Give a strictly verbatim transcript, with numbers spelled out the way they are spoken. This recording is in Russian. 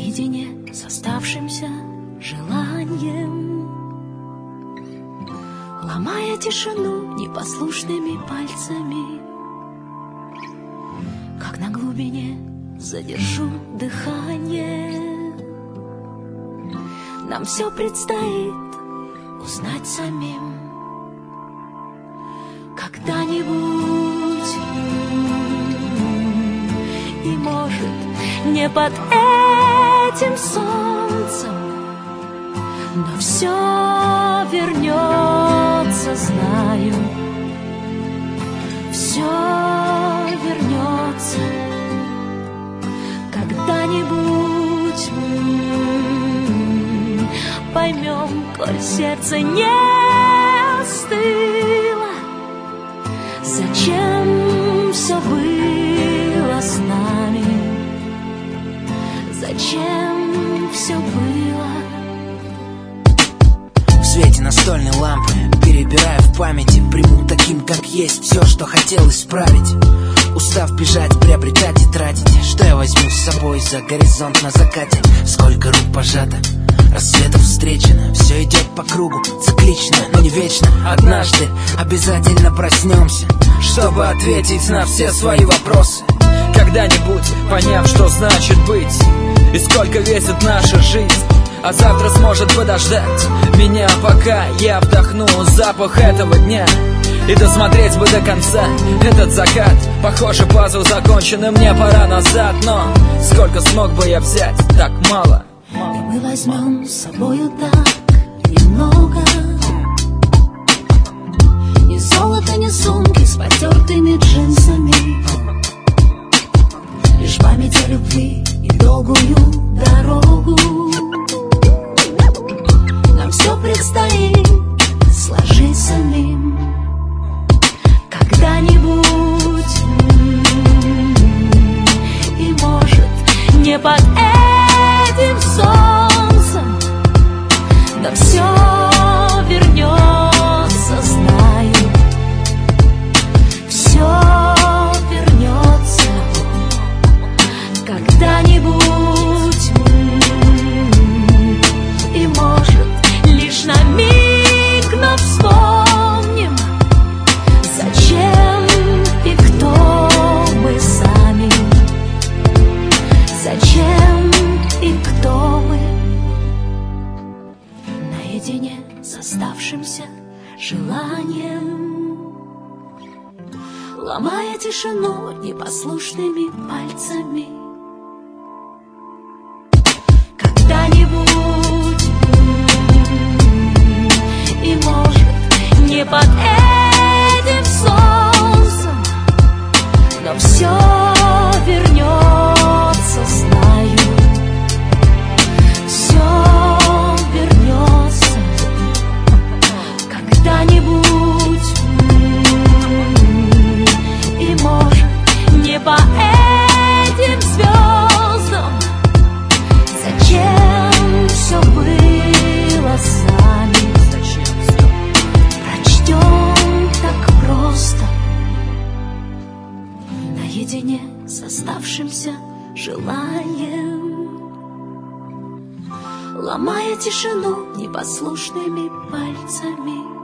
наедине с оставшимся желанием, ломая тишину непослушными пальцами. Как на глубине задержу дыхание, нам все предстоит узнать самим. Когда-нибудь, и может не под этим солнцем, но все вернется, знаю, все вернется. Когда-нибудь поймем, коль сердце не остыло, зачем все было с нами, зачем все было. В свете настольной лампы, перебирая в памяти, приму таким, как есть, все, что хотел исправить. Устав бежать, приобретать и тратить, что я возьму с собой за горизонт на закате? Сколько рук пожато, рассветов встречено, все идет по кругу, циклично, но не вечно. Однажды обязательно проснемся, чтобы ответить на все свои вопросы. Когда-нибудь поняв, что значит быть и сколько весит наша жизнь, а завтра сможет подождать меня, пока я вдохну запах этого дня. И досмотреть бы до конца этот закат. Похоже, пазл закончен, и мне пора назад. Но сколько смог бы я взять? Так мало. И мы возьмем с собою так немного. Ни золота, ни сумки с потертыми джинсами, лишь память о любви и долгую дорогу. Нам все предстоит сложить самим. Когда-нибудь, и может не под этим солнцем, но все вернется, знаю, все вернется. Когда-нибудь, и может лишь на миг, но вспомним, зачем и кто мы сами, зачем и кто мы. Наедине с оставшимся желанием, ломая тишину непослушными пальцами. Когда-нибудь, и может не под этим солнцем, но все вернется, знаю, все вернется. Когда-нибудь, и может не по этим звездам, зачем все было сами, прочтем так просто. Наедине с оставшимся желанием, ломая тишину непослушными пальцами.